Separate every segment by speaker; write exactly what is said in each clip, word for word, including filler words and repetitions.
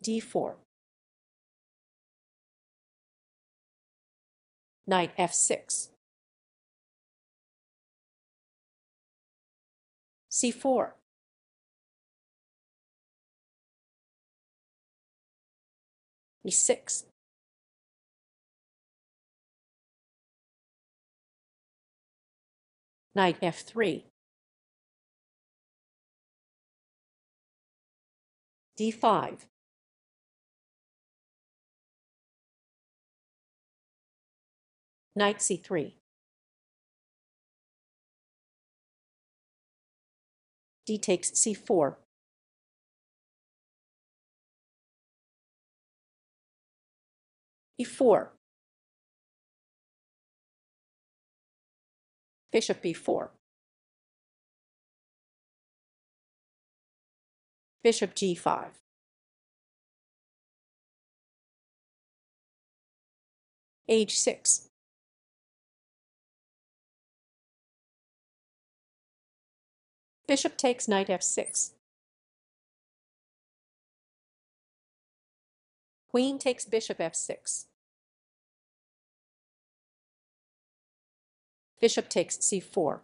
Speaker 1: d four. Knight f six. c four. e six. Knight f three. d five. Knight c three. d takes c four. e four. Bishop b four. Bishop g five. h six. Bishop takes knight f six. Queen takes bishop f six. Bishop takes c four.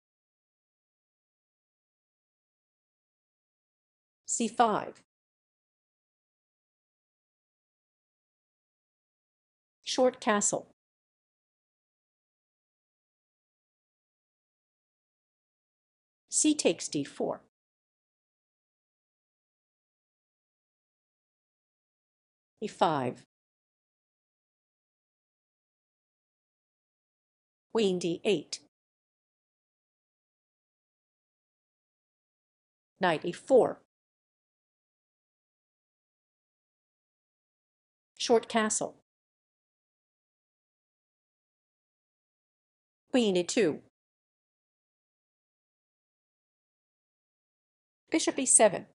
Speaker 1: c five. Short castle. c takes d four. e five. Queen d eight. Knight e four. Short castle. Queen e two. Bishop e seven.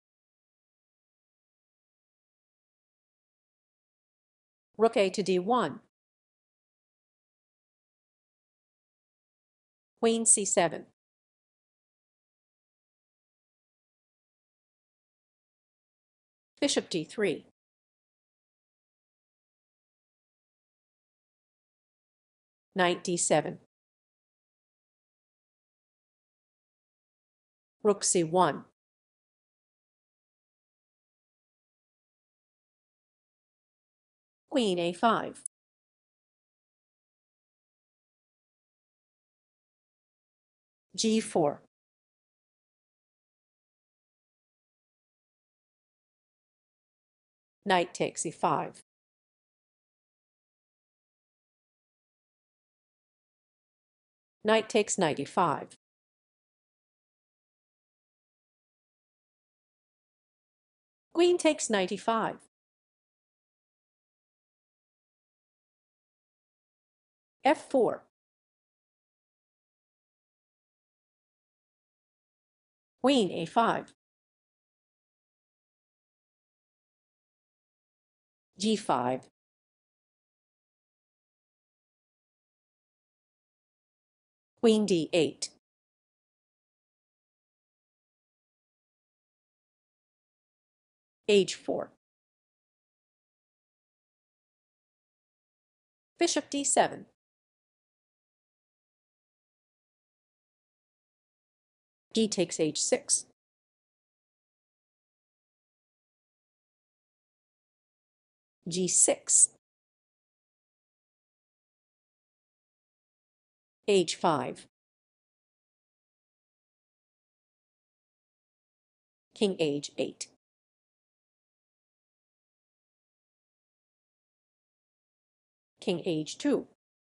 Speaker 1: Rook a to d one. Queen c seven. Bishop d three. Knight d seven. Rook c one. Queen a five. g four. Knight takes e five. Knight takes knight e five. Queen takes knight e five. f four. Queen a five. g five. Queen d eight. h four. Bishop d seven. d takes h six. g six. h five. King h eight. King h two.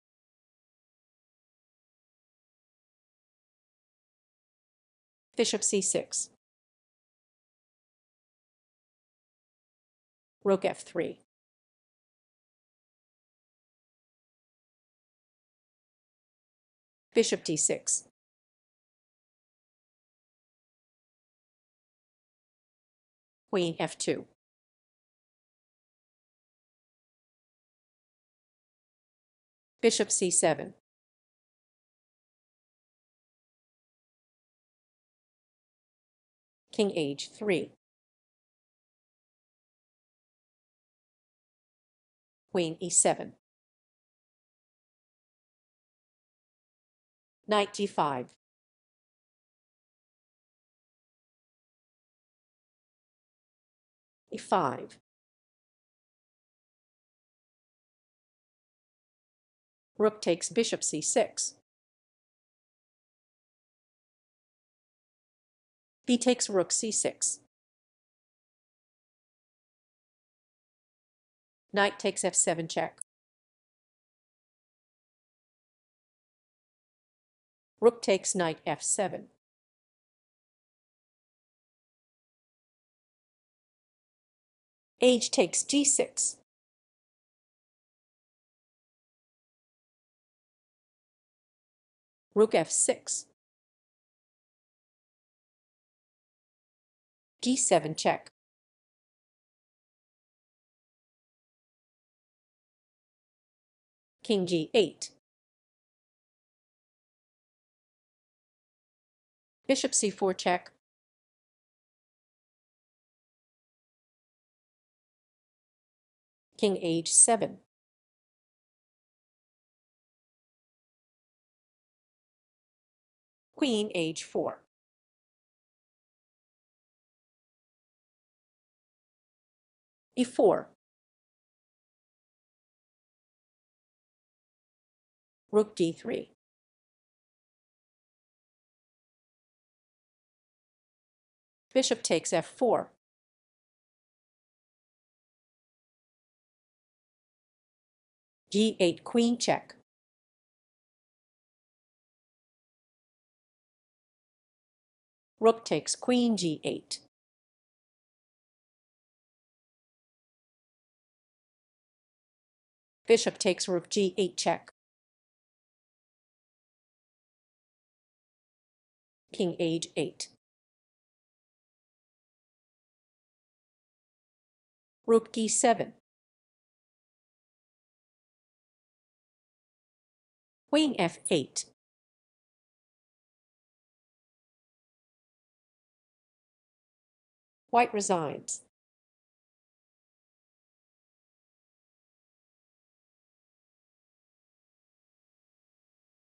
Speaker 1: Bishop c six. Rook f three. Bishop d six. Queen f two. Bishop c seven. King h three. Queen e seven. Knight g five. e five. Rook takes bishop c six. B takes rook c six. Knight takes f seven check. Rook takes knight f seven. H takes g six. Rook f six. g seven check. King g eight. Bishop c four check. King h seven. Queen h four. e four. Rook d three. Bishop takes f four. g eight queen check. Rook takes queen g eight. Bishop takes rook g eight check. King h eight. Rook d seven. Queen f eight. White resigns.